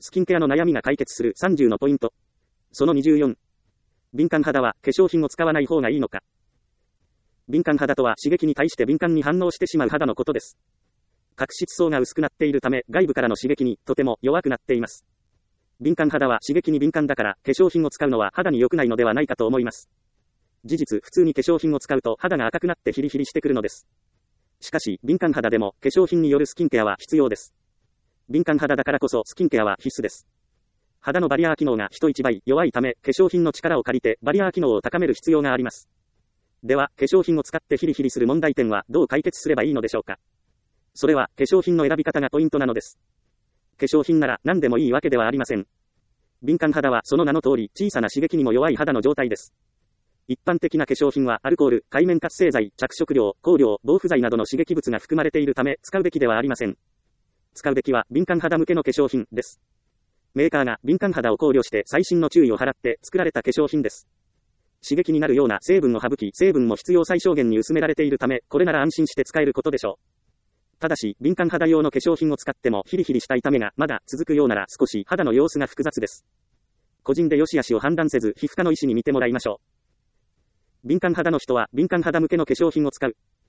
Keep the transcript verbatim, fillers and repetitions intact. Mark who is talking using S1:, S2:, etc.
S1: スキンケアの悩みが解決するさんじゅうのポイント。そのにじゅうよん。敏感肌は化粧品を使わない方がいいのか。敏感肌とは刺激に対して敏感に反応してしまう肌のことです。角質層が薄くなっているため、外部からの刺激にとても弱くなっています。敏感肌は刺激に敏感だから、化粧品を使うのは肌に良くないのではないかと思います。事実、普通に化粧品を使うと肌が赤くなってヒリヒリしてくるのです。しかし、敏感肌でも化粧品によるスキンケアは必要です。敏感肌だからこそスキンケアは必須です。肌のバリアー機能が人一倍弱いため、化粧品の力を借りてバリアー機能を高める必要があります。では、化粧品を使ってヒリヒリする問題点はどう解決すればいいのでしょうか。それは、化粧品の選び方がポイントなのです。化粧品なら何でもいいわけではありません。敏感肌はその名の通り、小さな刺激にも弱い肌の状態です。一般的な化粧品はアルコール、界面活性剤、着色料、香料、防腐剤などの刺激物が含まれているため、使うべきではありません。使うべきは敏感肌向けの化粧品です。メーカーが敏感肌を考慮して細心の注意を払って作られた化粧品です。刺激になるような成分を省き、成分も必要最小限に薄められているため、これなら安心して使えることでしょう。ただし、敏感肌用の化粧品を使ってもヒリヒリした痛みがまだ続くようなら少し肌の様子が複雑です。個人で良し悪しを判断せず、皮膚科の医師に見てもらいましょう。敏感肌の人は敏感肌向けの化粧品を使う。